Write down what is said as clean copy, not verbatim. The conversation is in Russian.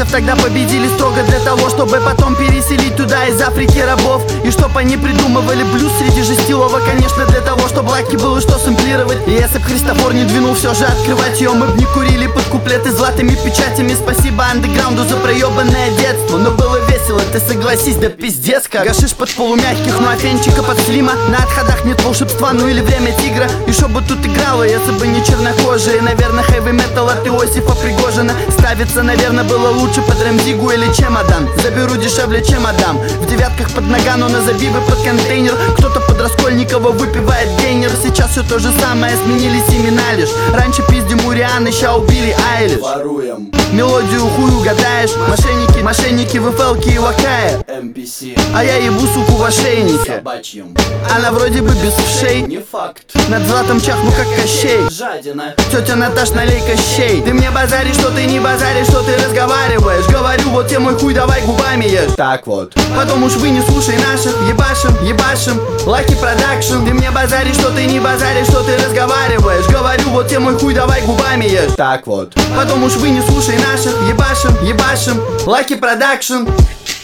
африканцев тогда победили строго для того, чтобы потом переселить туда из Африки рабов. И чтоб они придумывали блюз среди жестилова, конечно, для того, чтобы лаки было что сэмплировать. И если б Христофор не двинул все же открывать ее, мы б не курили под куплеты златыми печатями. Спасибо андеграунду за проебанное детство, но было весело, ты согласись, да пиздец как. Гашиш под полумягких, ну а фенчика под слима. На отходах нет волшебства, ну или время тигра. И шо бы тут играло, если бы не чернокожие. Наверное, хэви метал от Иосифа Пригожина ставится, наверное, было лучше под Рамзигу или Чемодан. Заберу дешевле, чем отдам. В девятках под Нагану на забивы под контейнер. Кто-то под Раскольникова выпивает гейнер. Сейчас все то же самое, сменились имена лишь. Раньше пиздим у Рианы, ща убили Айлиш. Воруем. Мелодию хуй угадаешь. Мошенники, мошенники в FL-ке и Вакае. MPC. А я ебу суку в ошейнике. Собачьим. Она вроде бы без вшей. Не факт. Над златом чахну как Кощей. Жадина. Тетя Наташ, налей Кощей. Ты мне базаришь, что ты не базаришь, что ты разговариваешь. Говорю, вот тебе мой хуй, давай губами ешь. Так вот. Потом уж вы не слушай наших. Ебашим, ебашим, Лаки Продакшн. Ты мне базаришь, что ты не базаришь, что ты разговариваешь. Говорю, вот тебе мой хуй, давай губами ешь. Так вот. Потом уж вы не слушай наших. Ебашим, ебашим, Лаки Продакшн.